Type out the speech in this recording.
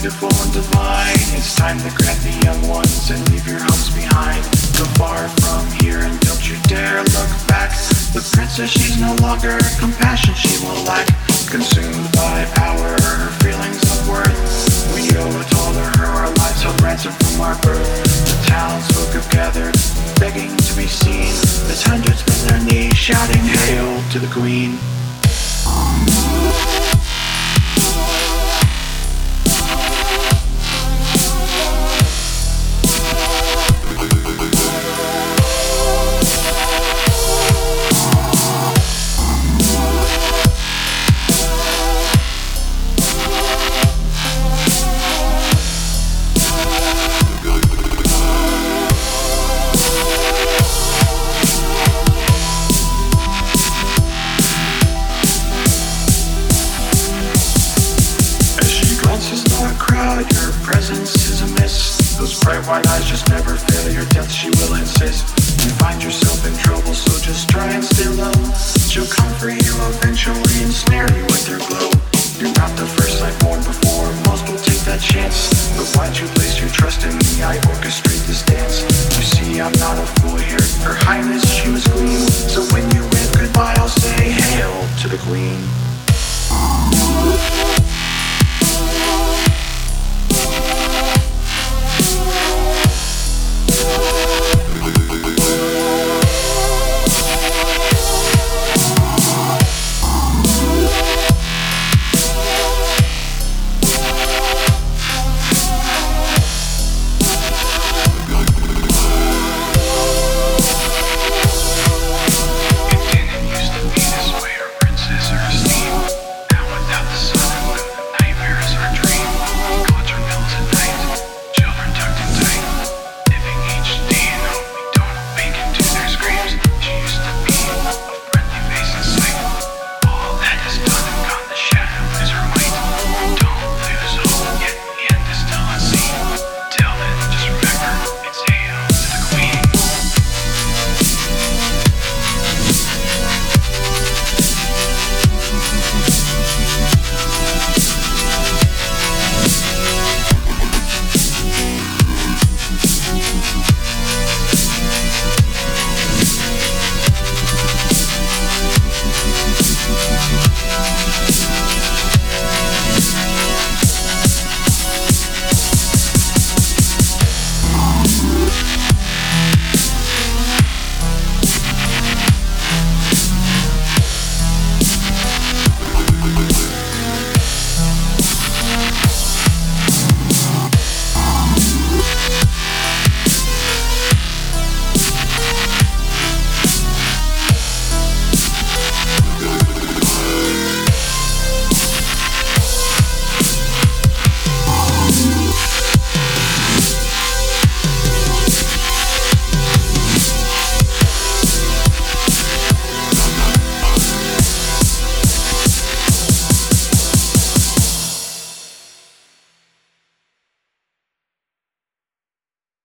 beautiful and divine. It's time to grab the young ones and leave your homes behind. Go far from here and don't you dare look back. The princess, she's no longer compassion she will lack. Consumed by power, her feelings of worth. We owe it all to her, our lives held ransom from our birth. The townsfolk have gathered, begging to be seen. As hundreds bend their knees, shouting, "Hail to the Queen!" Your presence is a miss. Those bright white eyes just never fail. Your death she will insist. You find yourself in trouble, so just try and stay low.